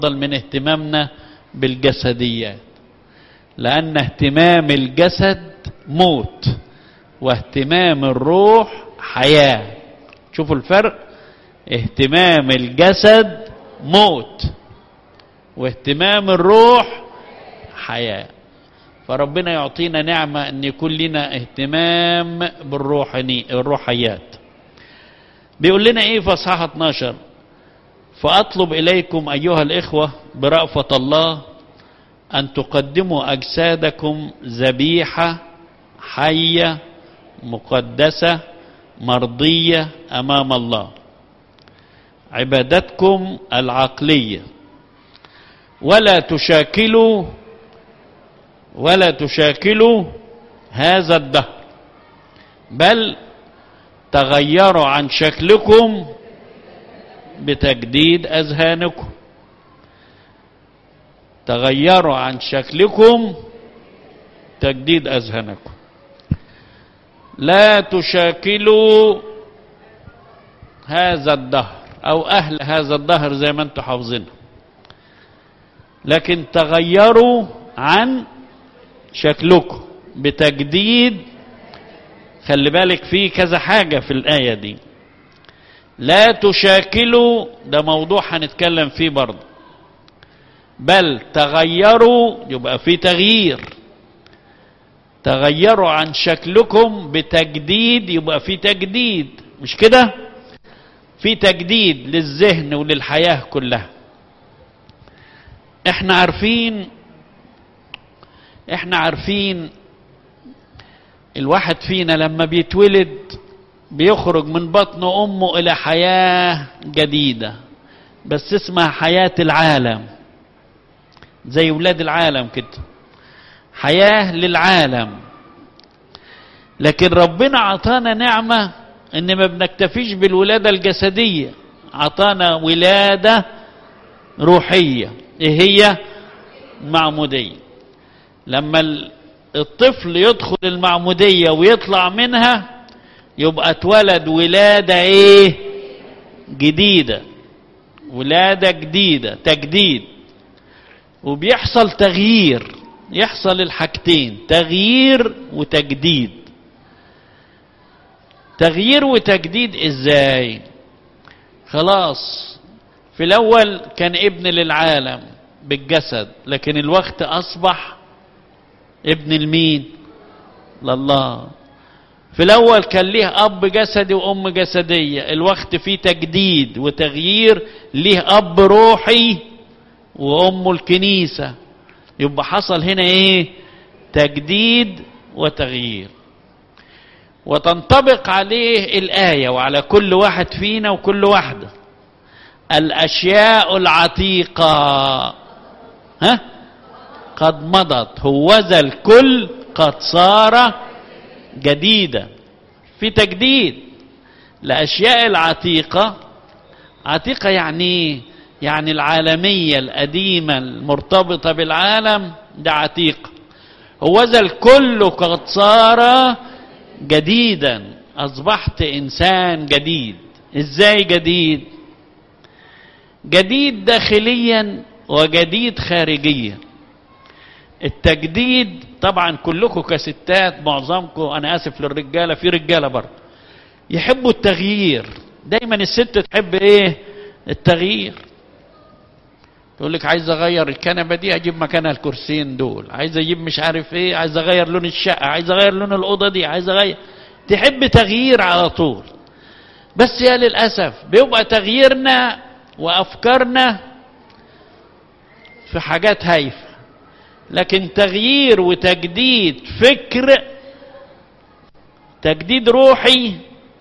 من اهتمامنا بالجسديات، لأن اهتمام الجسد موت واهتمام الروح حياة. شوفوا الفرق، اهتمام الجسد موت واهتمام الروح حياة. فربنا يعطينا نعمة ان يكون لنا اهتمام بالروحيات. بيقول لنا ايه في اصحاح 12؟ فأطلب إليكم أيها الإخوة برأفة الله أن تقدموا أجسادكم ذبيحة حية مقدسة مرضية أمام الله، عبادتكم العقلية، ولا تشاكلوا هذا الدهر، بل تغيروا عن شكلكم بتجديد أذهانكم. تغيروا عن شكلكم تجديد أذهانكم. لا تشاكلوا هذا الدهر أو أهل هذا الدهر زي ما انتم حافظينه، لكن تغيروا عن شكلكم بتجديد. خلي بالك في كذا حاجة في الآية دي. لا تشاكلوا ده موضوع هنتكلم فيه برضه، بل تغيروا يبقى في تغيير. تغيروا عن شكلكم بتجديد يبقى في تجديد، مش كده؟ في تجديد للذهن وللحياة كلها. احنا عارفين الواحد فينا لما بيتولد بيخرج من بطن أمه إلى حياة جديدة، بس اسمها حياة العالم، زي ولاد العالم كده، حياة للعالم. لكن ربنا عطانا نعمة إن ما بنكتفيش بالولادة الجسدية، عطانا ولادة روحية. إيه هي؟ المعمودية. لما الطفل يدخل المعمودية ويطلع منها يبقى اتولد ولادة ايه؟ جديدة. ولادة جديدة، تجديد. وبيحصل تغيير، يحصل الحاجتين، تغيير وتجديد. تغيير وتجديد ازاي؟ خلاص في الاول كان ابن للعالم بالجسد، لكن الوقت اصبح ابن المين؟ لله. في الاول كان ليه اب جسدي وام جسدية، الوقت فيه تجديد وتغيير، ليه اب روحي وام الكنيسة. يبقى حصل هنا ايه؟ تجديد وتغيير. وتنطبق عليه الآية وعلى كل واحد فينا وكل واحدة. الاشياء العتيقة قد مضت، هوذا الكل قد صار جديدة. في تجديد. الأشياء العتيقة، عتيقة يعني العالمية القديمة المرتبطة بالعالم، ده عتيقة. هوذا الكل قد صار جديدا، أصبحت إنسان جديد. إزاي جديد؟ جديد داخليا وجديد خارجيا. التجديد طبعا كلكم كستات، معظمكم، انا اسف للرجاله، في رجاله برضه يحبوا التغيير. دايما الست تحب ايه؟ التغيير. تقول لك عايز اغير الكنبه دي، اجيب مكانها الكرسيين دول، عايز اجيب مش عارف ايه، عايز اغير لون الشقه، عايز اغير لون الاوضه دي، عايز اغير. تحب تغيير على طول. بس يا للاسف بيبقى تغييرنا وافكارنا في حاجات هايفه. لكن تغيير وتجديد فكر، تجديد روحي،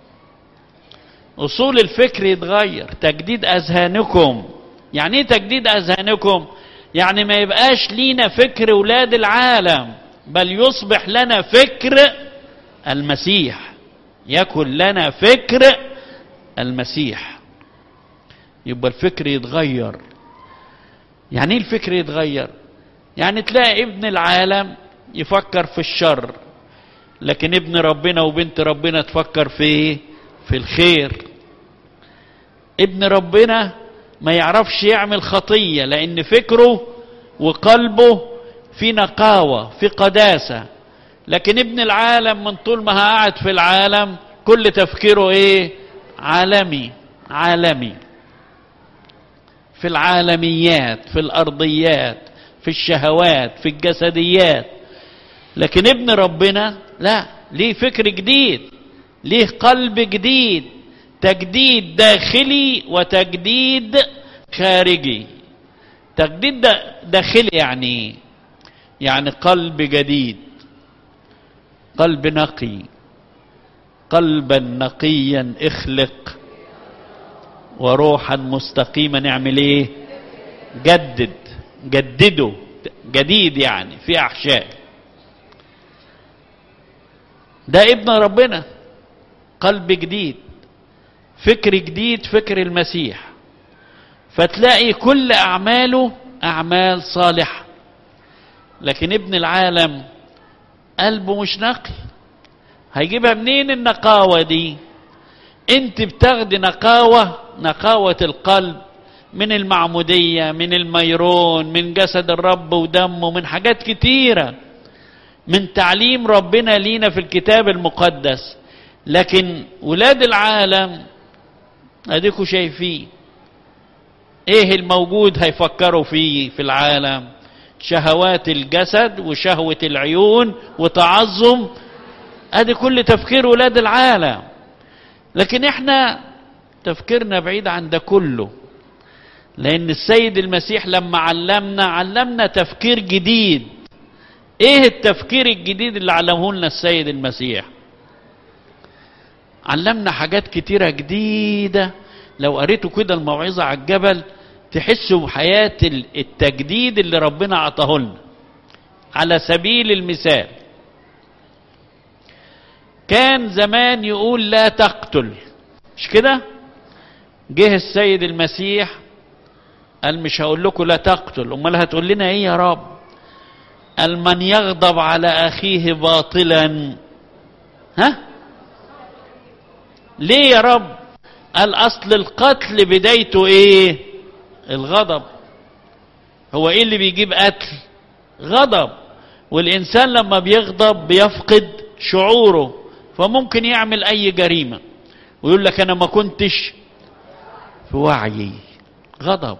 أصول الفكر يتغير. تجديد أذهانكم. يعني ايه تجديد أذهانكم؟ يعني ما يبقاش لينا فكر ولاد العالم، بل يصبح لنا فكر المسيح. يكن لنا فكر المسيح. يبقى الفكر يتغير. يعني ايه الفكر يتغير؟ يعني تلاقي ابن العالم يفكر في الشر، لكن ابن ربنا وبنت ربنا تفكر في الخير. ابن ربنا ما يعرفش يعمل خطية، لأن فكره وقلبه في نقاوة، في قداسة. لكن ابن العالم من طول ما قاعد في العالم كل تفكيره ايه؟ عالمي، عالمي، في العالميات، في الأرضيات، في الشهوات، في الجسديات. لكن ابن ربنا لا، ليه فكر جديد، ليه قلب جديد، تجديد داخلي وتجديد خارجي. تجديد داخلي يعني قلب جديد، قلب نقي، قلبا نقيا اخلق وروحا مستقيما نعمل ايه؟ جدده، جديد يعني في احشاء. ده ابن ربنا، قلب جديد، فكر جديد، فكر المسيح. فتلاقي كل اعماله اعمال صالحة. لكن ابن العالم قلبه مش نقي، هيجيبها منين النقاوة دي؟ انت بتاخدي نقاوة القلب من المعمودية، من الميرون، من جسد الرب ودمه، من حاجات كتيرة، من تعليم ربنا لينا في الكتاب المقدس. لكن ولاد العالم اديكوا شايفين ايه الموجود هيفكروا فيه في العالم؟ شهوات الجسد وشهوة العيون وتعظم، ادي كل تفكير ولاد العالم. لكن احنا تفكيرنا بعيد عن ده كله، لان السيد المسيح لما علمنا تفكير جديد. ايه التفكير الجديد اللي علمه لنا السيد المسيح؟ علمنا حاجات كتيرة جديدة. لو قريتوا كده الموعظة على الجبل تحسوا بحياة التجديد اللي ربنا عطاه لنا. على سبيل المثال، كان زمان يقول لا تقتل، مش كده؟ جه السيد المسيح قال مش هقول لكم لا تقتل، امال هتقول لنا ايه يا رب؟ قال من يغضب على اخيه باطلا. ليه يا رب؟ قال اصل القتل بدايته ايه؟ الغضب. هو ايه اللي بيجيب قتل؟ غضب. والانسان لما بيغضب بيفقد شعوره، فممكن يعمل اي جريمة ويقول لك انا ما كنتش في وعيي. غضب.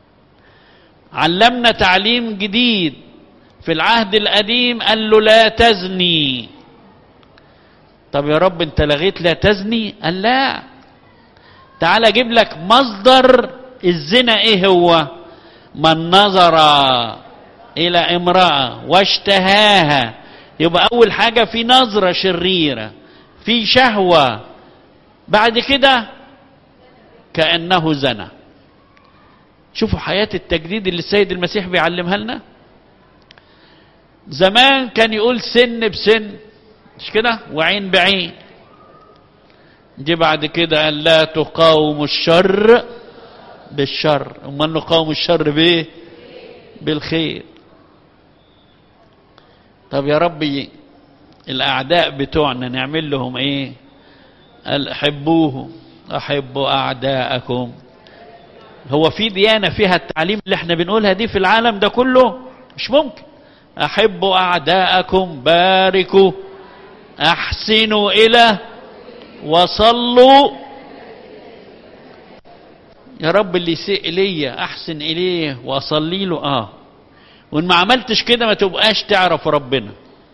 علمنا تعليم جديد في العهد القديم، قال له لا تزني. طب يا رب انت لغيت لا تزني؟ قال لا، تعال اجيب لك مصدر الزنا ايه هو؟ من نظر الى امرأة واشتهاها. يبقى اول حاجة في نظرة شريرة، في شهوة، بعد كده كأنه زنا. شوفوا حياة التجديد اللي السيد المسيح بيعلمها لنا. زمان كان يقول سن بسن، مش كده؟ وعين بعين. دي بعد كده قال لا تقاوم الشر بالشر. امال نقاوم الشر بايه؟ بالخير. طب يا ربي الاعداء بتوعنا نعمل لهم ايه؟ قال احبوهم احبوا اعداءكم. هو في ديانة فيها التعليم اللي احنا بنقولها دي في العالم ده كله؟ مش ممكن. احبوا اعداءكم، باركوا، احسنوا الى، وصلوا. يا رب اللي يسيء الي احسن اليه واصلي له. وان ما عملتش كده ما تبقاش تعرف ربنا.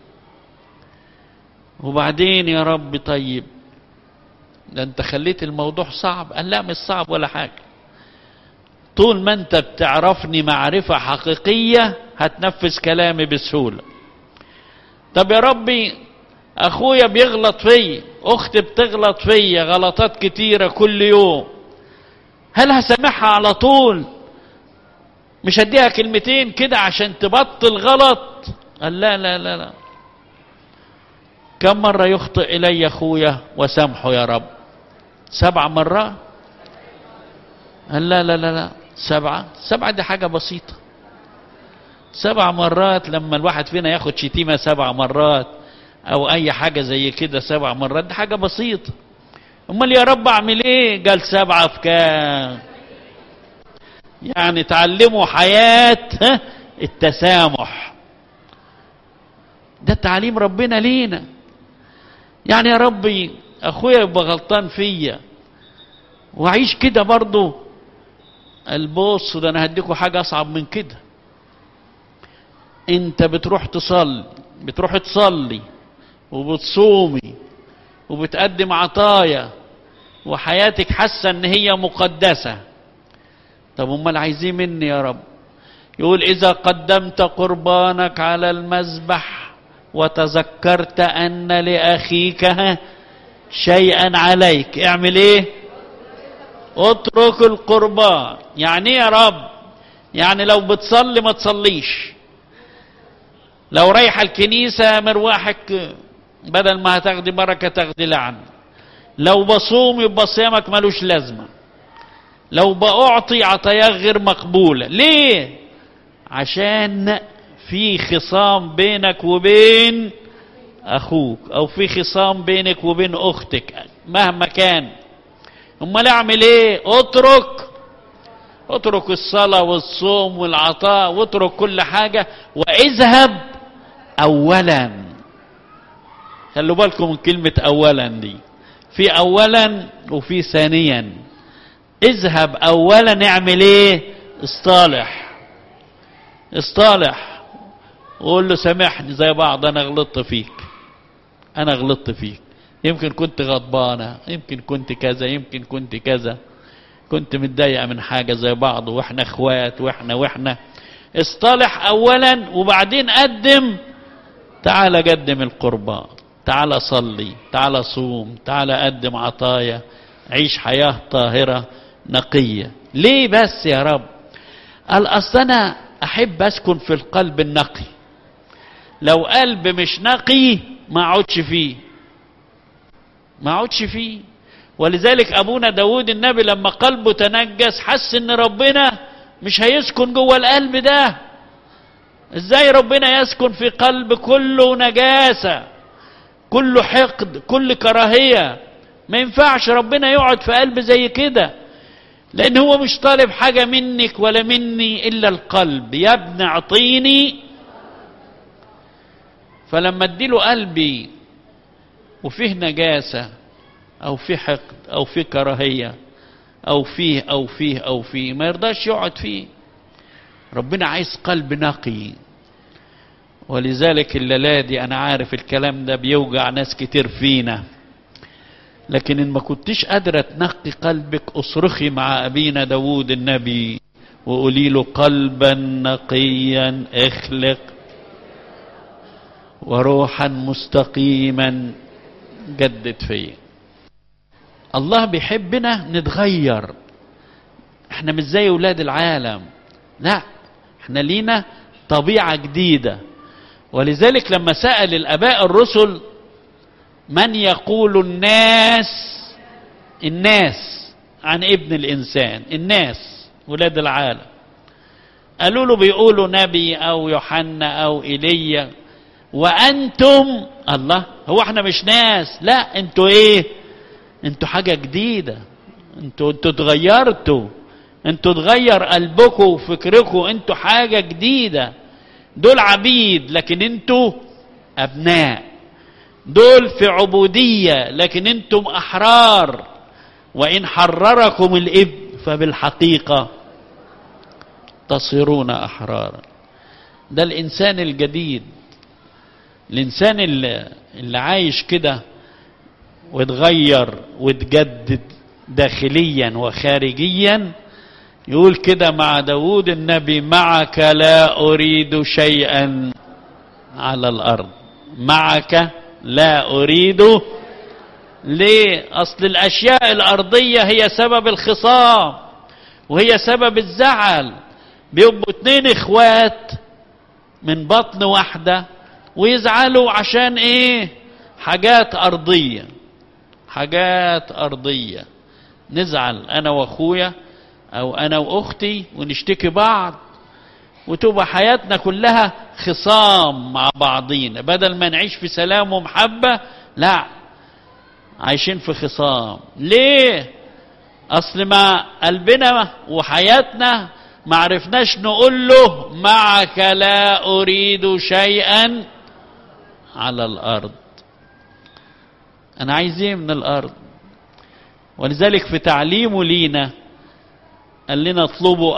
وبعدين يا رب طيب ده انت خليت الموضوع صعب. قال لا مش صعب ولا حاجة، طول ما انت بتعرفني معرفة حقيقية هتنفذ كلامي بسهولة. طب يا ربي اخويا بيغلط فيا، اختي بتغلط فيا غلطات كتيرة كل يوم، هل هسامحها على طول؟ مش هديها كلمتين كده عشان تبطل غلط؟ قال لا لا لا لا. كم مرة يخطئ الي اخويا وسامحه يا رب؟ 7 مرات. قال لا لا لا لا، 7 دي حاجة بسيطة. 7 مرات لما الواحد فينا ياخد شتيمة 7 مرات او اي حاجة زي كده 7 مرات دي حاجة بسيطة. امال يا رب اعمل ايه؟ قال 7 في كام؟ يعني تعلموا حياة التسامح. ده تعليم ربنا لينا. يعني يا ربي اخويا يبقى غلطان فيا وعيش كده برضه، البص ده انا هديكوا حاجة اصعب من كده. انت بتروح تصلي وبتصومي وبتقدم عطايا وحياتك حاسه ان هي مقدسه. طب امال عايزين مني يا رب؟ يقول اذا قدمت قربانك على المذبح وتذكرت ان لاخيك شيئا عليك، اعمل ايه؟ اترك القربان. يعني ايه يا رب؟ يعني لو بتصلي ما تصليش، لو رايحه الكنيسه مروحك بدل ما هتاخدي بركه تاخدي لعنه، لو بصوم يبقى صيامك ملوش لازمه، لو بأعطي عطاياك غير مقبوله. ليه؟ عشان في خصام بينك وبين اخوك، او في خصام بينك وبين اختك مهما كان. امال اعمل ايه؟ اترك الصلاه والصوم والعطاء، واترك كل حاجه واذهب اولا. خلوا بالكم من كلمه اولا دي، في اولا وفي ثانيا. اذهب اولا، اعمل ايه؟ اصطالح وقول له سامحني زي بعض، انا غلطت فيك، يمكن كنت غضبانه، يمكن كنت كذا، يمكن كنت كذا، كنت متضايقه من حاجه زي بعض، واحنا اخوات واحنا اصطلح اولا، وبعدين تعال قدم القربان، تعال صلي، تعال صوم، تعال قدم عطايا، عيش حياه طاهره نقيه. ليه بس يا رب؟ قال اصل انا احب اسكن في القلب النقي. لو قلب مش نقي ما اقعدش فيه. ولذلك ابونا داود النبي لما قلبه تنجس حس ان ربنا مش هيسكن جوه القلب ده. ازاي ربنا يسكن في قلب كله نجاسة، كله حقد، كل كراهية؟ ما ينفعش ربنا يقعد في قلب زي كده، لان هو مش طالب حاجة منك ولا مني الا القلب. يا ابن اعطيني. فلما اديله قلبي وفيه نجاسة او فيه حقد او فيه كراهية او فيه ما يرضاش يقعد فيه. ربنا عايز قلب نقي. ولذلك الليلة دي انا عارف الكلام ده بيوجع ناس كتير فينا، لكن ان ما كنتش قادرة تنقي قلبك اصرخي مع ابينا داود النبي وقولي له قلبا نقيا اخلق وروحا مستقيما جدد فيه. الله بيحبنا نتغير، احنا مش زي اولاد العالم، لا احنا لينا طبيعة جديدة. ولذلك لما سأل الاباء الرسل من يقول الناس عن ابن الانسان، الناس ولاد العالم، قالوا له بيقولوا نبي او يوحنا او ايليا، وانتم الله، هو احنا مش ناس؟ لا انتوا ايه؟ انتوا حاجة جديدة، انتوا اتغيرتوا، انتوا اتغير قلبكم وفكركم، انتوا حاجة جديدة. دول عبيد لكن انتوا ابناء، دول في عبودية لكن انتم احرار. وان حرركم الاب فبالحقيقة تصيرون احرارا. ده الانسان الجديد، الانسان اللي عايش كده وتغير وتجدد داخليا وخارجيا. يقول كده مع داود النبي معك لا أريد شيئا على الأرض، معك لا أريد. ليه؟ أصل الأشياء الأرضية هي سبب الخصام وهي سبب الزعل. بيبقوا اتنين اخوات من بطن واحدة ويزعلوا عشان ايه؟ حاجات أرضية. نزعل أنا وأخويا أو أنا وأختي ونشتكي بعض، وتبقى حياتنا كلها خصام مع بعضين. بدل ما نعيش في سلام ومحبة، لا عايشين في خصام. ليه؟ أصل ما قلبنا وحياتنا ما عرفناش نقول له معك لا أريد شيئا على الأرض. أنا عايز إيه من الأرض؟ ولذلك في تعليمه لينا قال لنا اطلبوا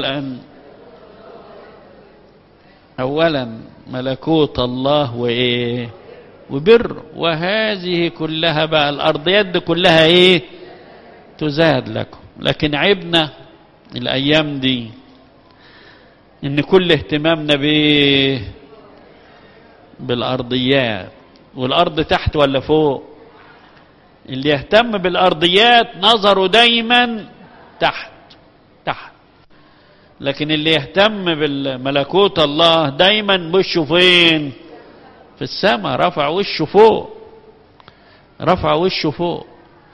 أولا ملكوت الله وإيه وبر، وهذه كلها بقى الأرضيات دي كلها إيه تزاد لكم. لكن عيبنا الأيام دي إن كل اهتمامنا بالأرضيات، والأرض تحت ولا فوق. اللي يهتم بالأرضيات نظره دايما تحت، لكن اللي يهتم بالملكوت الله دايما وشه فين؟ في السماء، رفع وشه فوق.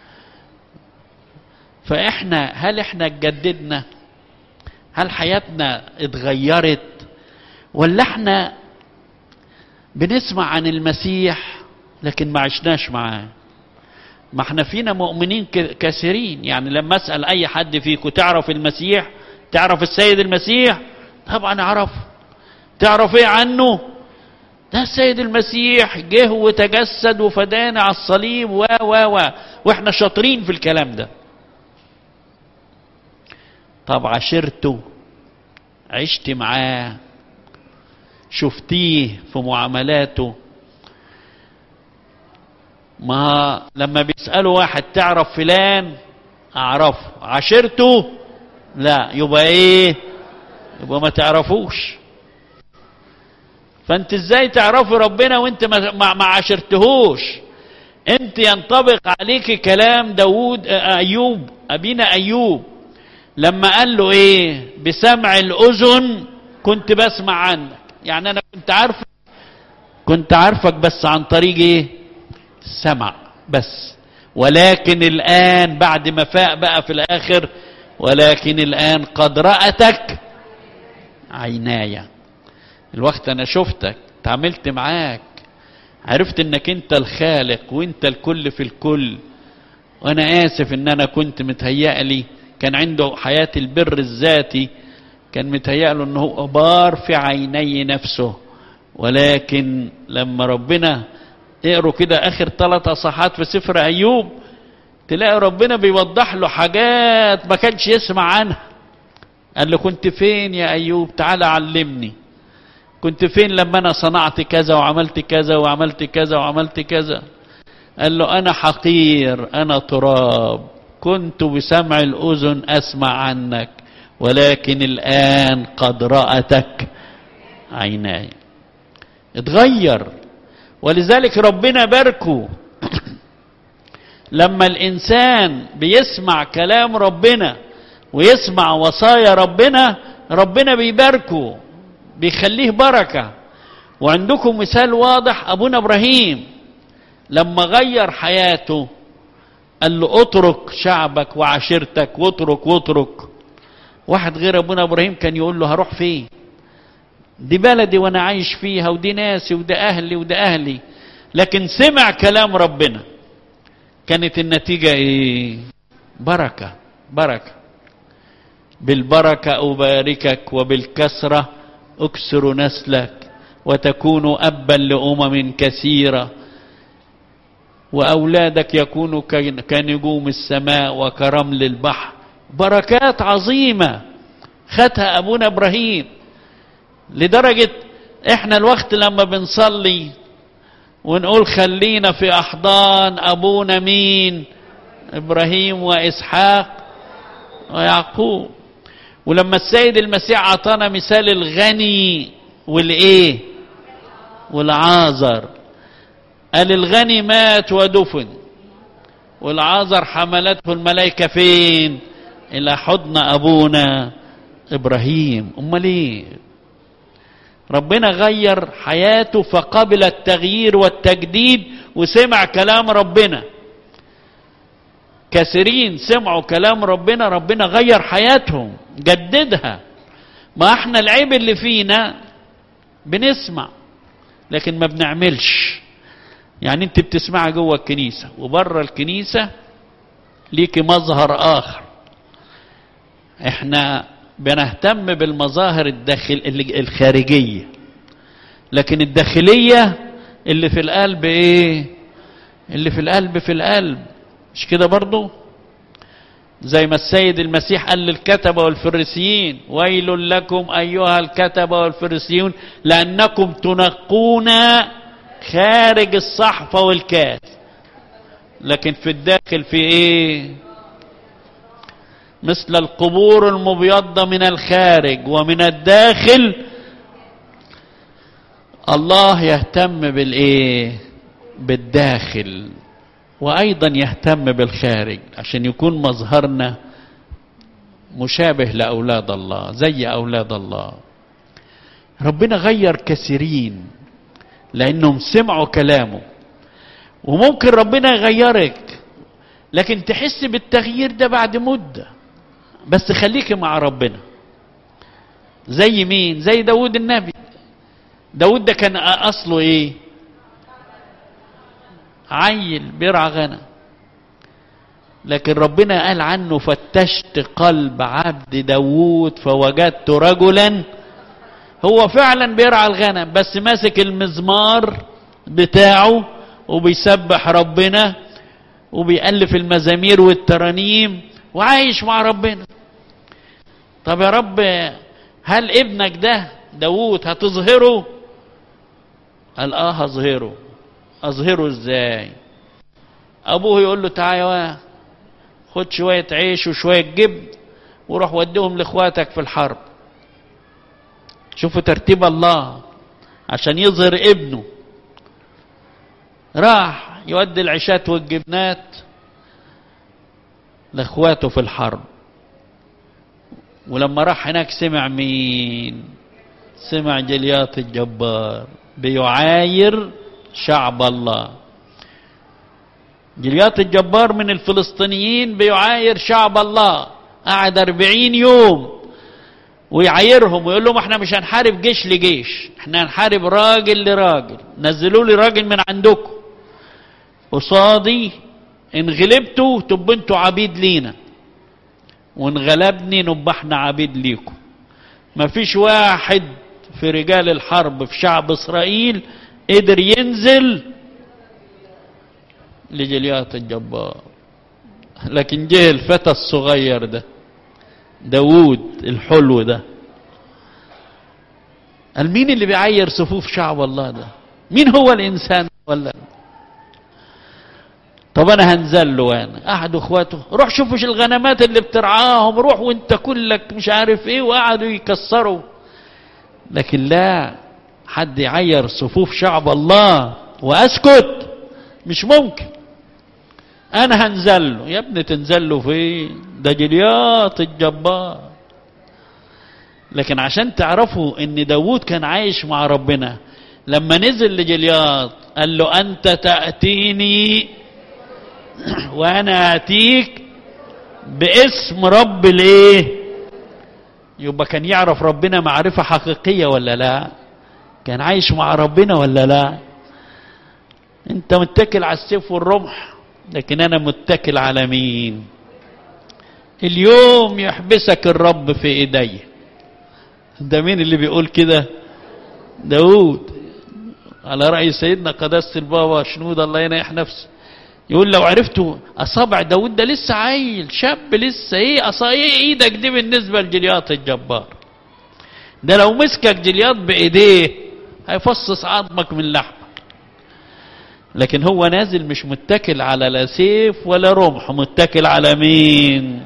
فإحنا هل إحنا اتجددنا؟ هل حياتنا اتغيرت؟ ولا إحنا بنسمع عن المسيح لكن ما عشناش معاه؟ ما احنا فينا مؤمنين كثيرين. يعني لما اسأل اي حد فيكم تعرف المسيح، تعرف السيد المسيح؟ طبعا اعرفه. تعرف ايه عنه؟ ده السيد المسيح جه وتجسد وفدانا على الصليب واحنا شاطرين في الكلام ده. طب عشرته، عشت معاه، شفتيه في معاملاته. ما لما بيسألوا واحد تعرف فلان؟ اعرفه. عشرته؟ لا. يبقى ايه؟ يبقى ما تعرفوش. فانت ازاي تعرفي ربنا وانت ما عشرتهوش؟ انت ينطبق عليك كلام ايوب، ابينا ايوب لما قال له ايه؟ بسمع الاذن كنت بسمع عنك. يعني انا كنت عارفك بس عن طريق ايه؟ السمع بس. ولكن الان بعد ما فاق بقى في الاخر، ولكن الان قد رأتك عيناي. الوقت انا شفتك، تعاملت معاك، عرفت انك انت الخالق وانت الكل في الكل. وانا اسف ان انا كنت متهيألي كان عنده حياة البر الذاتي، كان متهيأله انه هو بار في عيني نفسه. ولكن لما ربنا اقروا كده اخر 3 اصحاحات في سفر ايوب، تلاقي ربنا بيوضح له حاجات ما كانش يسمع عنها. قال له كنت فين يا ايوب؟ تعال علمني. كنت فين لما انا صنعت كذا وعملت كذا وعملت كذا وعملت كذا؟ قال له انا حقير، انا تراب، كنت بسمع الاذن اسمع عنك، ولكن الان قد رأتك عيناي. اتغير. ولذلك ربنا باركه لما الانسان بيسمع كلام ربنا ويسمع وصايا ربنا، ربنا بيباركه، بيخليه بركة. وعندكم مثال واضح، ابونا ابراهيم لما غير حياته قال له اترك شعبك وعشيرتك واترك. واحد غير ابونا ابراهيم كان يقول له هروح فين؟ دي بلدي وانا عايش فيها، ودي ناسي، وده اهلي وده اهلي. لكن سمع كلام ربنا، كانت النتيجة ايه؟ بركة. بالبركة أباركك وبالكسرة أكسر نسلك وتكون أبا لأمم كثيرة، وأولادك يكونوا كنجوم السماء وكرمل البحر. بركات عظيمة خدها أبونا إبراهيم، لدرجة إحنا الوقت لما بنصلي ونقول خلينا في أحضان أبونا مين؟ إبراهيم وإسحاق ويعقوب. ولما السيد المسيح عطانا مثال الغني والإيه؟ والعازر، قال الغني مات ودفن، والعازر حملته الملائكة فين؟ إلى حضن أبونا إبراهيم. أمال إيه؟ ربنا غير حياته فقبل التغيير والتجديد وسمع كلام ربنا. كثيرين سمعوا كلام ربنا، ربنا غير حياتهم، جددها. ما احنا العيب اللي فينا بنسمع لكن ما بنعملش. يعني انت بتسمع جوه الكنيسة وبره الكنيسة ليك مظهر آخر. احنا بنهتم بالمظاهر الخارجية، لكن الداخلية اللي في القلب ايه؟ اللي في القلب في القلب. مش كده برضو؟ زي ما السيد المسيح قال للكتبة والفريسيين: ويل لكم أيها الكتبة والفريسيون لأنكم تنقون خارج الصحفة والكاس، لكن في الداخل في ايه؟ مثل القبور المبيضة من الخارج ومن الداخل. الله يهتم بالايه؟ بالداخل، وايضا يهتم بالخارج عشان يكون مظهرنا مشابه لاولاد الله، زي اولاد الله. ربنا غير كثيرين لانهم سمعوا كلامه، وممكن ربنا يغيرك لكن تحس بالتغيير ده بعد مدة، بس خليك مع ربنا. زي مين؟ زي داود النبي. داود ده كان اصله ايه؟ عيل بيرعى غنم، لكن ربنا قال عنه: فتشت قلب عبد داود فوجدت رجلا. هو فعلا بيرعى الغنم، بس ماسك المزمار بتاعه وبيسبح ربنا وبيألف المزامير والترانيم وعايش مع ربنا. طب يا رب، هل ابنك ده داود هتظهره؟ قال هظهره. اظهره ازاي؟ ابوه يقول له: تعالى خد شوية عيش وشوية جبن وروح وديهم لاخواتك في الحرب. شوفوا ترتيب الله عشان يظهر ابنه. راح يودي العشات والجبنات لاخواته في الحرب، ولما راح هناك سمع مين؟ سمع جليات الجبار بيعاير شعب الله. جليات الجبار من الفلسطينيين بيعاير شعب الله، قعد 40 يوم ويعايرهم ويقول لهم: احنا مش هنحارب جيش لجيش، احنا هنحارب راجل لراجل، نزلوا لي راجل من عندكم قصادي، ان غلبتوا تبقوا انتوا عبيد لينا، وان غلبني نبقى احنا عبيد ليكم. ما فيش واحد في رجال الحرب في شعب اسرائيل قدر ينزل لجليات الجبار، لكن جه الفتى الصغير ده داود الحلو ده. قال: مين اللي بيعير صفوف شعب الله ده؟ مين هو الانسان ولا؟ طب انا هنزل له. وانا قعدوا اخواته: روح شوفوا الغنمات اللي بترعاهم، روح وانت كلك مش عارف ايه، وقعدوا يكسروا. لكن لا، حد يعير صفوف شعب الله واسكت؟ مش ممكن. انا هنزل له. يا ابني تنزل له فين؟ ده جليات الجبار. لكن عشان تعرفوا ان داود كان عايش مع ربنا، لما نزل لجليات قال له: انت تأتيني وانا اتيك باسم رب الايه؟ يبقى كان يعرف ربنا معرفة حقيقية ولا لا؟ كان عايش مع ربنا ولا لا؟ انت متكل على السيف والرمح، لكن انا متكل على مين؟ اليوم يحبسك الرب في ايدي. ده مين اللي بيقول كده؟ داود، على رأي سيدنا قداسة البابا شنود الله ينيح نفسه. يقول: لو عرفتوا اصابع داود ده لسه عيل شاب لسه، ايه ايدك دي بالنسبة لجليات الجبار؟ ده لو مسكك جليات بايديه هيفصص عظمك من لحمك. لكن هو نازل مش متكل على لا سيف ولا رمح، متكل على مين؟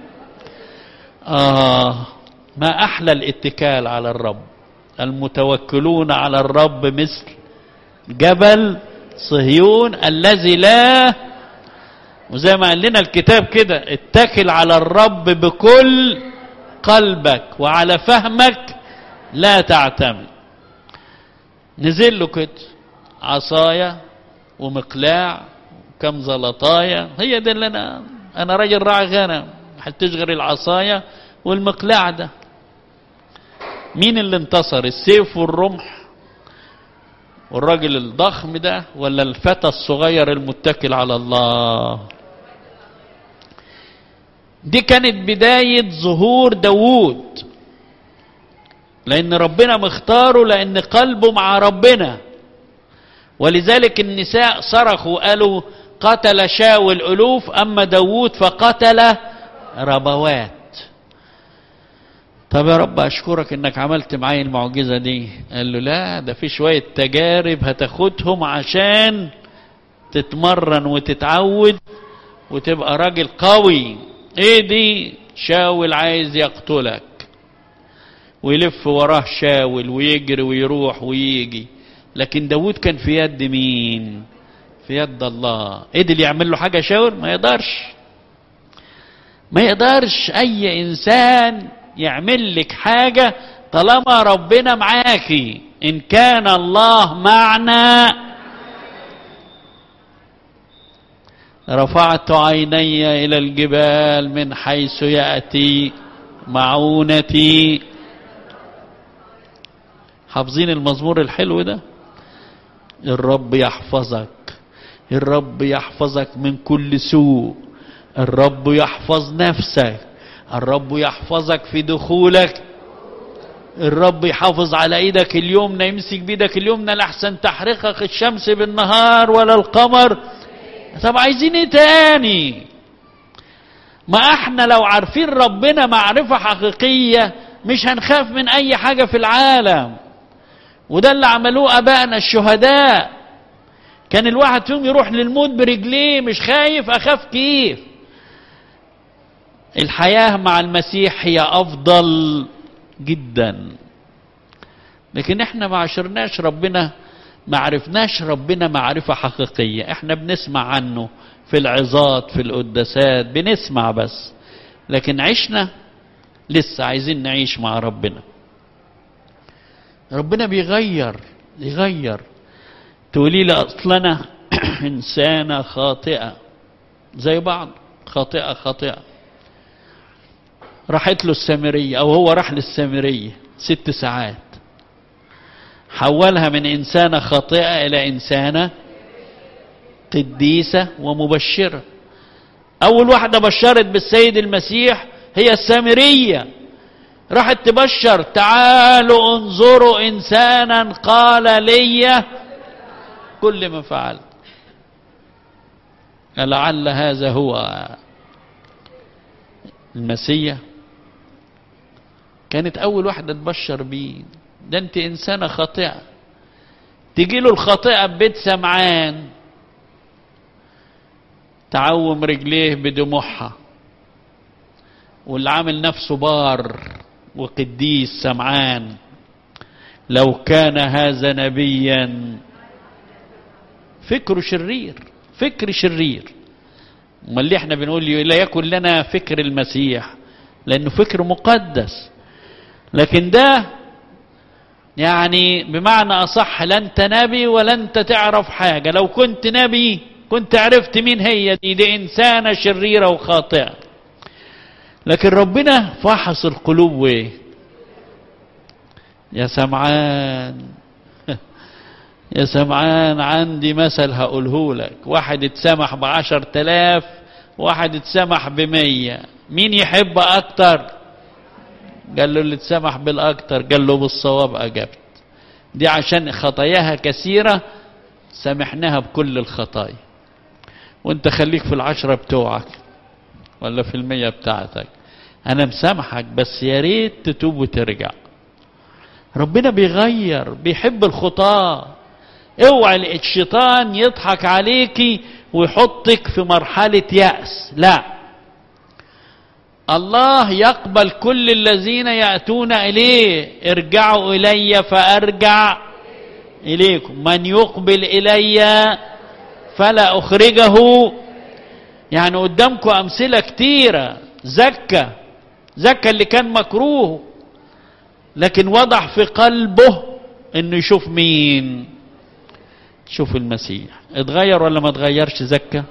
ما احلى الاتكال على الرب. المتوكلون على الرب مثل جبل صهيون الذي لا، وزي ما قال لنا الكتاب كده: اتكل على الرب بكل قلبك وعلى فهمك لا تعتمد. نزل له كده عصايا ومقلاع وكم زلطايا. هي ده اللي انا راجل راعي غنم، هتشغل العصايا والمقلاع ده. مين اللي انتصر؟ السيف والرمح والراجل الضخم ده، ولا الفتى الصغير المتكل على الله؟ دي كانت بداية ظهور داود لأن ربنا مختاره، لأن قلبه مع ربنا. ولذلك النساء صرخوا قالوا قتل شاول ألوف، أما داود فقتل ربوات. طب يا رب أشكرك إنك عملت معي المعجزة دي. قال له لا، ده في شوية تجارب هتاخدهم عشان تتمرن وتتعود وتبقى راجل قوي. ايه دي؟ شاول عايز يقتلك، ويلف وراه شاول ويجري ويروح ويجي. لكن داود كان في يد مين؟ في يد الله. ايه اللي يعمل له حاجة شاول؟ ما يقدرش. ما يقدرش اي انسان يعمل لك حاجة طالما ربنا معاكي. ان كان الله معنا رفعت عيني الى الجبال من حيث يأتي معونتي. حافظين المزمور الحلو ده؟ الرب يحفظك، الرب يحفظك من كل سوء، الرب يحفظ نفسك، الرب يحفظك في دخولك، الرب يحافظ على ايدك اليمنى، يمسك بيدك اليمنى لحسن تحرقك الشمس بالنهار ولا القمر. طب عايزين ايه تاني؟ ما احنا لو عارفين ربنا معرفة حقيقية مش هنخاف من اي حاجة في العالم. وده اللي عملوه ابائنا الشهداء. كان الواحد فيهم يروح للموت برجليه مش خايف. اخاف كيف؟ الحياة مع المسيح هي افضل جدا. لكن احنا ما عشرناش ربنا، ما عرفناش ربنا معرفة حقيقية. احنا بنسمع عنه في العظات في القداسات، بنسمع بس، لكن عشنا لسه عايزين نعيش مع ربنا. ربنا يغير. تقولي لي اصل انا انسانة خاطئة زي بعض، خاطئة. راحت له السامرية او هو راح للسامرية 6 ساعات، حولها من إنسانة خاطئة إلى إنسانة قديسة ومبشرة. أول واحدة بشرت بالسيد المسيح هي السامرية. راحت تبشر تعالوا انظروا إنسانا قال لي كل ما فعلت. لعل هذا هو المسيح. كانت أول واحدة تبشر بيه. ده انت انسانة خاطئة. تجي له الخاطئة ببيت سمعان تعوم رجليه بدموعها، واللي عامل نفسه بار وقديس سمعان لو كان هذا نبيا. فكره شرير، فكر شرير. ما اللي احنا بنقول لا يكن لنا فكر المسيح لانه فكر مقدس. لكن ده يعني بمعنى أصح لا أنت نبي ولا أنت تعرف حاجة. لو كنت نبي كنت عرفت مين هي دي إنسانة شريرة وخاطئة. لكن ربنا فحص القلوب وإيه؟ يا سمعان يا سمعان عندي مثل هقوله لك. واحد اتسمح ب10,000، واحد اتسمح ب100. مين يحب أكتر؟ قال له اللي اتسمح بالاكتر. قال له بالصواب اجبت. دي عشان خطاياها كثيرة سامحناها بكل الخطايا، وانت خليك في 10 بتوعك ولا في 100 بتاعتك. انا مسامحك بس يا ريت تتوب وترجع. ربنا بيغير، بيحب الخطاة. اوعى الشيطان يضحك عليكي ويحطك في مرحلة يأس. لا، الله يقبل كل الذين يأتون إليه. ارجعوا إلي فأرجع إليكم، من يقبل إلي فلا أخرجه. يعني قدامكم أمثلة كتيرة. زكى اللي كان مكروه لكن وضع في قلبه انه يشوف مين؟ شوف المسيح. اتغير ولا ما اتغيرش؟ زكى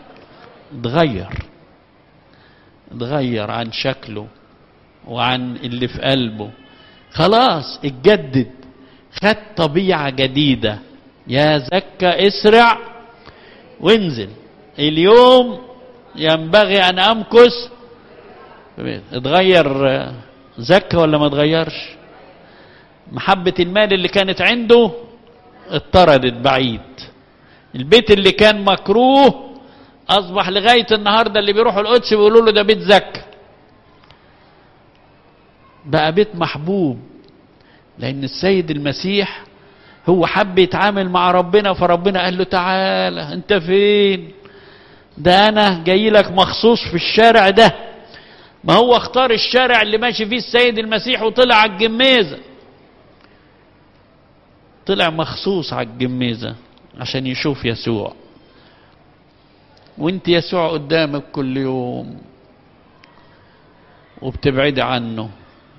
اتغير عن شكله وعن اللي في قلبه. خلاص اتجدد، خد طبيعة جديدة. يا زكى اسرع وانزل، اليوم ينبغي ان امكث. اتغير زكى ولا ما اتغيرش؟ محبة المال اللي كانت عنده اتطردت بعيد. البيت اللي كان مكروه أصبح لغاية النهاردة اللي بيروحوا القدس بيقولوا له ده بيت زكا، بقى بيت محبوب. لأن السيد المسيح هو حب يتعامل مع ربنا، فربنا قال له تعالى انت فين؟ ده انا جاي لك مخصوص في الشارع ده. ما هو اختار الشارع اللي ماشي فيه السيد المسيح وطلع على الجميزة، طلع مخصوص على الجميزة عشان يشوف يسوع. وانت يسوع قدامك كل يوم وبتبعدي عنه،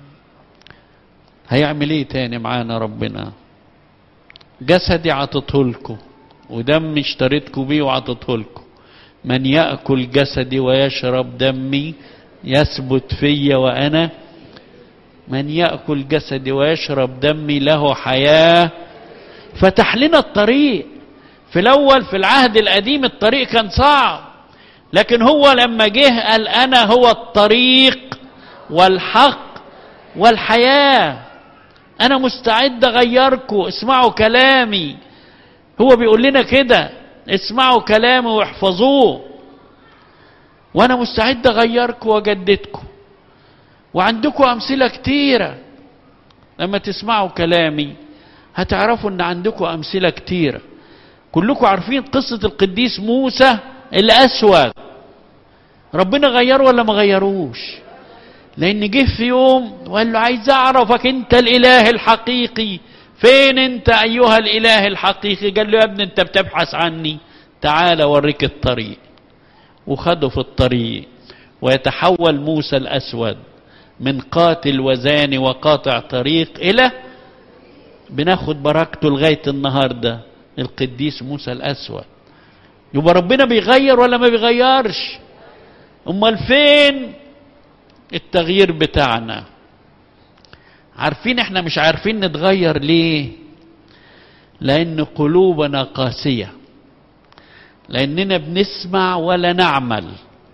هيعمل ايه تاني معانا ربنا؟ جسدي عطته لكم ودمي اشتريتكم بيه وعطته لكم. من يأكل جسدي ويشرب دمي يثبت في وأنا. من يأكل جسدي ويشرب دمي له حياة. فتح لنا الطريق. في الأول في العهد القديم الطريق كان صعب، لكن هو لما جه قال أنا هو الطريق والحق والحياة. أنا مستعد أغيركم، اسمعوا كلامي. هو بيقول لنا كده، اسمعوا كلامي واحفظوه، وأنا مستعد أغيركم وأجددكم. وعندكم أمثلة كتيرة، لما تسمعوا كلامي هتعرفوا أن عندكم أمثلة كتيرة. كلكم عارفين قصة القديس موسى الأسود، ربنا غيره ولا ما غيروش؟ لأن جه في يوم وقال له عايز أعرفك أنت الإله الحقيقي، فين أنت أيها الإله الحقيقي؟ قال له يا ابني أنت بتبحث عني، تعال أوريك الطريق. وخده في الطريق، ويتحول موسى الأسود من قاتل وزاني وقاطع طريق إلى بناخد بركته لغاية النهاردة القديس موسى الأسود. يبقى ربنا بيغير ولا ما بيغيرش؟ امال فين التغيير بتاعنا؟ عارفين احنا مش عارفين نتغير ليه؟ لأن قلوبنا قاسية، لأننا بنسمع ولا نعمل.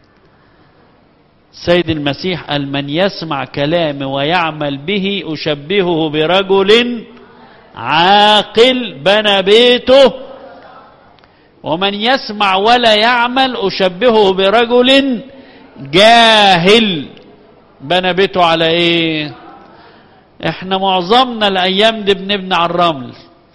السيد المسيح قال من يسمع كلامي ويعمل به أشبهه برجل عاقل بنى بيته، ومن يسمع ولا يعمل أشبهه برجل جاهل بنى بيته على ايه؟ احنا معظمنا الايام دي بنبني على الرمل،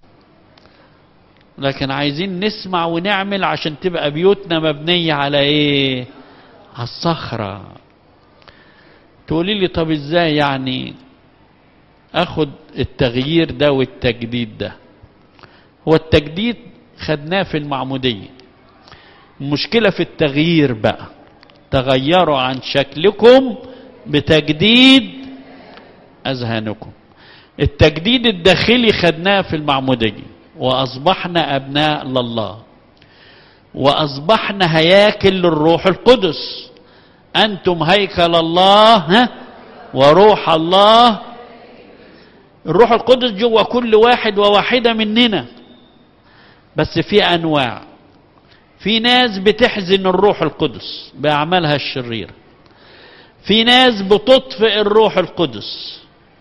لكن عايزين نسمع ونعمل عشان تبقى بيوتنا مبنية على ايه؟ على الصخرة. تقولي لي طب ازاي يعني اخد التغيير ده والتجديد ده؟ هو التجديد خدناه في المعمودية، المشكلة في التغيير بقى. تغيروا عن شكلكم بتجديد أذهانكم. التجديد الداخلي خدناه في المعمودية، وأصبحنا أبناء لله، وأصبحنا هياكل للروح القدس. أنتم هيكل الله وروح الله. الروح القدس جوا كل واحد وواحدة مننا، بس في أنواع. في ناس بتحزن الروح القدس بأعمالها الشريرة، في ناس بتطفئ الروح القدس.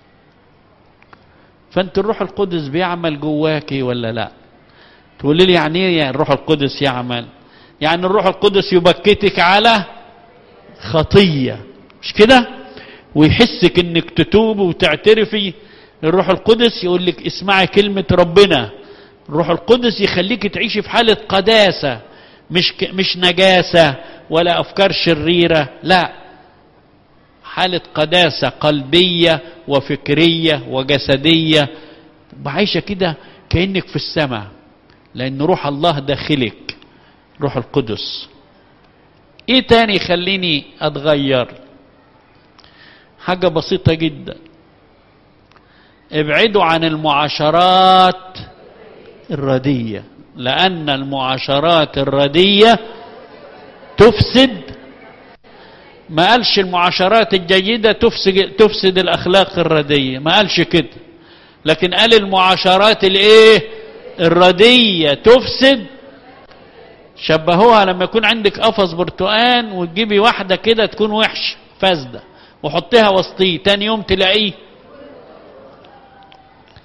فأنت الروح القدس بيعمل جواكي ولا لا؟ تقولي لي يعني ايه الروح القدس يعمل؟ يعني الروح القدس يبكتك على خطية، مش كده؟ ويحسك انك تتوب وتعترفي. الروح القدس يقول لك اسمعي كلمة ربنا. الروح القدس يخليك تعيشي في حالة قداسة، مش نجاسة ولا أفكار شريرة، لا، حالة قداسة قلبية وفكرية وجسدية. بعيشة كده كأنك في السماء، لأن روح الله داخلك، روح القدس. ايه تاني يخليني اتغير؟ حاجة بسيطة جدا، ابعدوا عن المعاشرات الردية، لأن المعاشرات الردية تفسد. ما قالش المعاشرات الجيدة تفسد الأخلاق الردية، ما قالش كده، لكن قال المعاشرات الايه؟ الردية تفسد. شبهوها لما يكون عندك قفص برتقان وتجيبي واحدة كده تكون وحش فاسدة وحطيها وسطيه، تاني يوم تلاقيه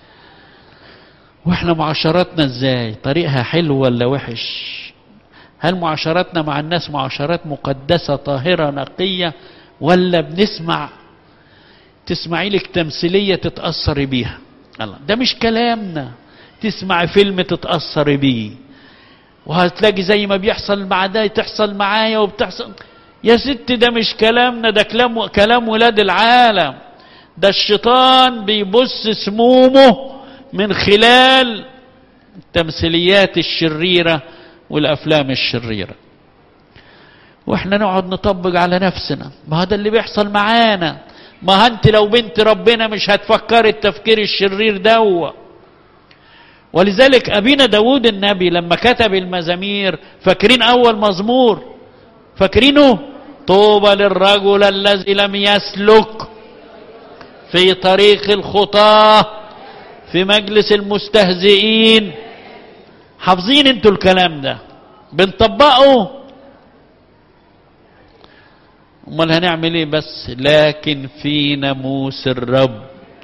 واحنا معاشراتنا ازاي؟ طريقها حلو ولا وحش؟ هل معاشراتنا مع الناس معاشرات مقدسة طاهرة نقية، ولا بنسمع تسمعي لك تمثيلية تتأثري بيها؟ الله، ده مش كلامنا. تسمع فيلم تتأثري بيه، وهتلاقي زي ما بيحصل مع ده تحصل معايا وبتحصل. يا ست ده مش كلامنا، ده كلام ولاد العالم. ده الشيطان بيبص سمومه من خلال التمثيليات الشريرة والأفلام الشريرة، واحنا نقعد نطبق على نفسنا. ما هذا اللي بيحصل معانا. ما انت لو بنت ربنا مش هتفكري التفكير الشرير ده. ولذلك أبينا داود النبي لما كتب المزامير، فاكرين أول مزمور؟ فاكرينه؟ طوبى للرجل الذي لم يسلك في طريق الخطاة، في مجلس المستهزئين. حافظين انتوا الكلام ده؟ بنطبقه؟ امال هنعمل ايه بس؟ لكن في ناموس الرب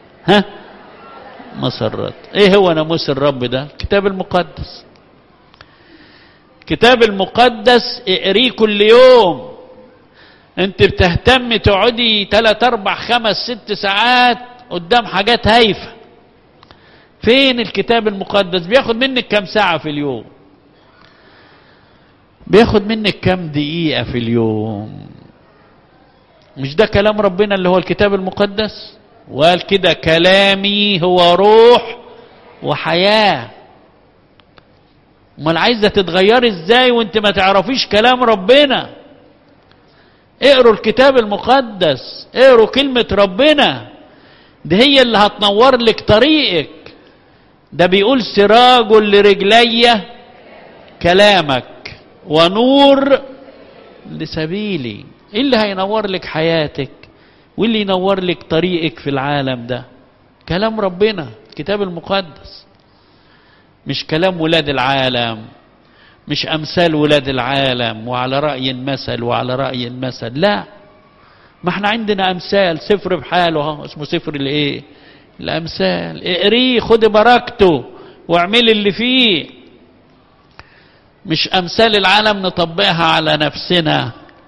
مسرات. ايه هو ناموس الرب ده؟ الكتاب المقدس. الكتاب المقدس اقريه كل يوم. انت بتهتم تقعدي 3 4 5 6 ساعات قدام حاجات هايفه. فين الكتاب المقدس؟ بياخد منك كم ساعة في اليوم؟ بياخد منك كم دقيقة في اليوم؟ مش ده كلام ربنا اللي هو الكتاب المقدس؟ وقال كده كلامي هو روح وحياة. امال عايزة تتغيري ازاي وانت ما تعرفيش كلام ربنا؟ اقروا الكتاب المقدس، اقروا كلمة ربنا، دي هي اللي هتنور لك طريقك. ده بيقول سراج لرجلي كلامك ونور لسبيلي. ايه اللي هينور لك حياتك واللي ينور لك طريقك في العالم ده؟ كلام ربنا، الكتاب المقدس. مش كلام ولاد العالم، مش امثال ولاد العالم وعلى رأي مثل وعلى رأي مثل. لا، ما احنا عندنا امثال، سفر بحاله اسمه سفر الايه؟ الامثال. اقريه، خد بركته واعمل اللي فيه. مش امثال العالم نطبقها على نفسنا.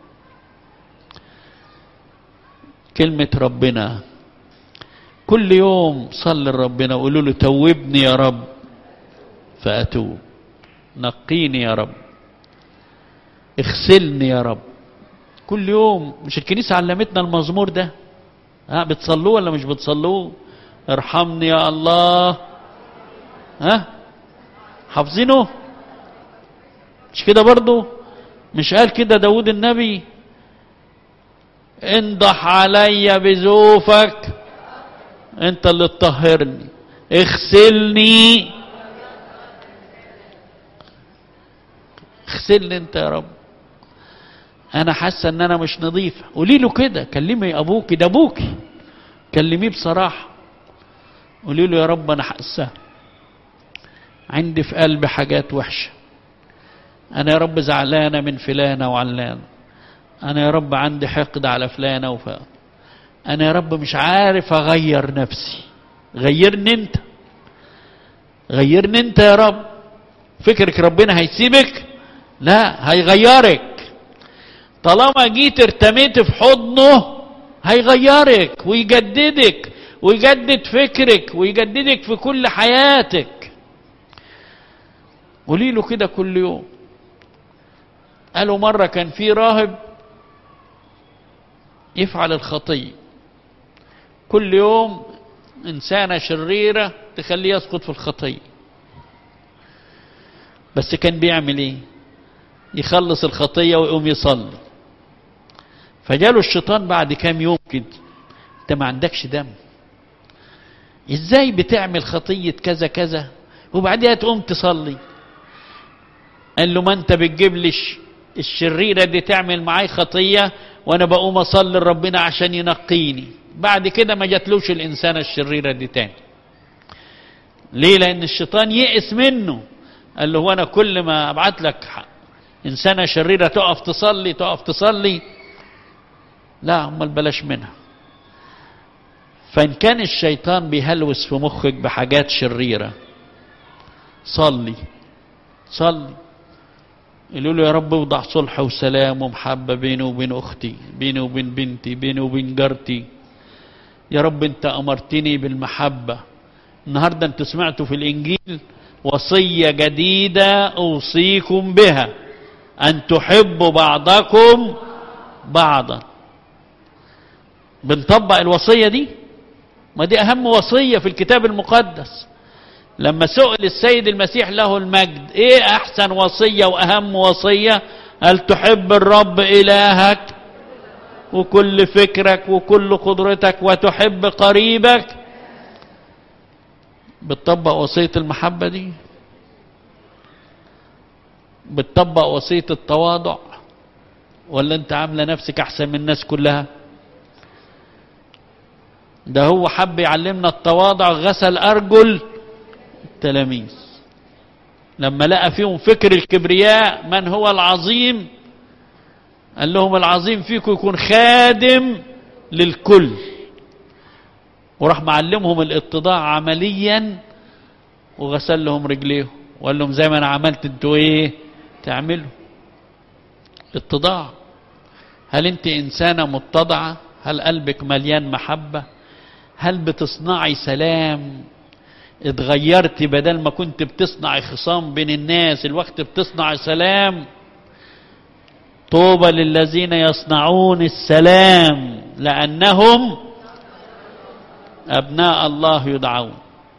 كلمة ربنا كل يوم صلي لربنا وقولوا له توبني يا رب فأتوب، نقيني يا رب، اغسلني يا رب. كل يوم. مش الكنيسة علمتنا المزمور ده؟ بتصلوه ولا مش بتصلوه؟ ارحمني يا الله. حافظينه؟ مش كده برضو؟ مش قال كده داود النبي؟ انضح علي بزوفك، انت اللي تطهرني، اغسلني. اغسلني انت يا رب، انا حاسه ان انا مش نظيفه. قولي له كده، كلمي ابوكي، ده ابوكي، كلميه بصراحه. قولي له يا رب انا حاسه عندي في قلبي حاجات وحشه، انا يا رب زعلانه من فلانه وعلانه، انا يا رب عندي حقد على فلانه وفلانه، انا يا رب مش عارف اغير نفسي. غيرني انت، غيرني انت يا رب. فكرك ربنا هيسيبك؟ لا، هيغيرك. طالما جيت ارتميت في حضنه هيغيرك ويجددك ويجدد فكرك ويجددك في كل حياتك. قولي له كده كل يوم. قالوا مرة كان في راهب يفعل الخطية، كل يوم إنسانة شريرة تخليه يسقط في الخطية. بس كان بيعمل ايه؟ يخلص الخطية ويقوم يصلي. فجاله الشيطان بعد كام يوم كده، انت ما عندكش دم، ازاي بتعمل خطية كذا كذا وبعدها تقوم تصلي؟ قال له ما انت بتجيب لي الشريرة دي تعمل معاي خطية وانا بقوم اصلي لربنا عشان ينقيني. بعد كده ما جاتلوش الانسانة الشريرة دي تاني. ليه؟ لان الشيطان يئس منه. قال له هو انا كل ما ابعت لك انسانة شريرة تقف تصلي تقف تصلي؟ لا، امال بلاش منها. فان كان الشيطان بيهلوس في مخك بحاجات شريرة صلي صلي. يقولوا له يا رب اوضع صلح وسلام ومحبة بيني وبين أختي، بيني وبين بنتي، بيني وبين جارتي. يا رب انت أمرتني بالمحبة. النهاردة انتوا سمعتوا في الإنجيل وصية جديدة أوصيكم بها أن تحبوا بعضكم بعضا. بنطبق الوصية دي؟ ما دي أهم وصية في الكتاب المقدس. لما سئل السيد المسيح له المجد ايه احسن وصية واهم وصية، قال تحب الرب الهك وكل فكرك وكل قدرتك وتحب قريبك. بتطبق وصية المحبة دي؟ بتطبق وصية التواضع؟ ولا انت عاملة نفسك احسن من الناس كلها؟ ده هو حب يعلمنا التواضع، غسل ارجل التلاميذ لما لقى فيهم فكر الكبرياء. من هو العظيم؟ قال لهم العظيم فيكم يكون خادم للكل. وراح معلمهم الاتضاع عمليا وغسل لهم رجليهم وقال لهم زي ما انا عملت انتوا ايه تعملوا. اتضاع. هل انت انسانة متضعة؟ هل قلبك مليان محبة؟ هل بتصنعي سلام؟ اتغيرتي، بدل ما كنت بتصنع خصام بين الناس الوقت بتصنع سلام. طوبى للذين يصنعون السلام لأنهم أبناء الله يدعون.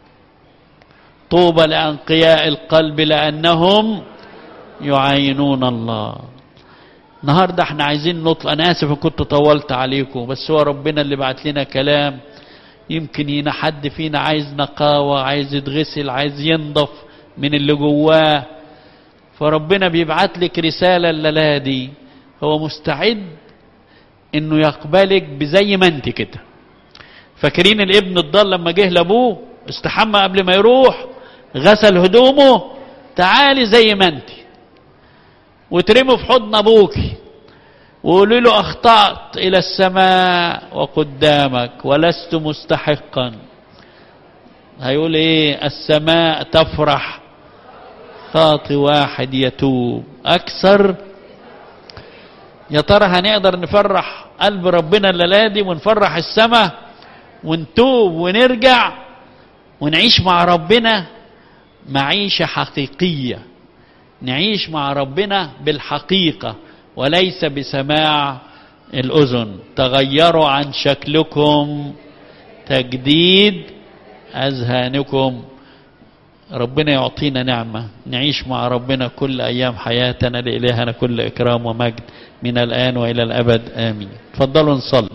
طوبى لأنقياء القلب لأنهم يعاينون الله. النهارده احنا عايزين نطلع. انا اسف كنت طولت عليكم، بس هو ربنا اللي بعت لنا كلام. يمكن هنا حد فينا عايز نقاوة، عايز يتغسل، عايز ينضف من اللي جواه، فربنا بيبعت لك رسالة الليلة دي. هو مستعد انه يقبلك بزي ما انت كده. فاكرين الابن الضال لما جه لابوه استحمى قبل ما يروح، غسل هدومه، تعالي زي ما انت، وترموا في حضن ابوكي وقولوا له اخطأت الى السماء وقدامك ولست مستحقا. هيقول ايه؟ السماء تفرح خاطئ واحد يتوب اكثر. يا ترى هنقدر نفرح قلب ربنا الليلة دي ونفرح السماء ونتوب ونرجع ونعيش مع ربنا معيشة حقيقية؟ نعيش مع ربنا بالحقيقة وليس بسماع الأذن. تغيروا عن شكلكم تجديد أذهانكم. ربنا يعطينا نعمة نعيش مع ربنا كل أيام حياتنا. لإلهنا كل إكرام ومجد من الآن وإلى الأبد آمين. تفضلوا نصلي.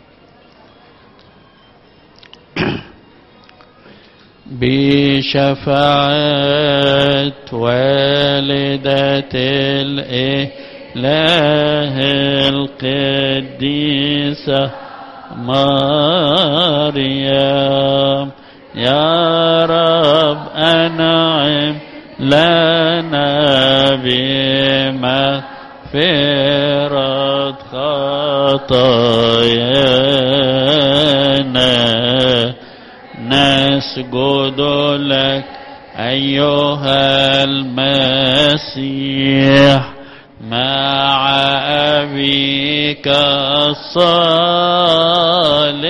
بشفاعة والدة الإله القديسة مريم، يا رب أنعم لنا بمغفرة خطايانا. نسجد لك أيها المسيح مع أبيك الصالح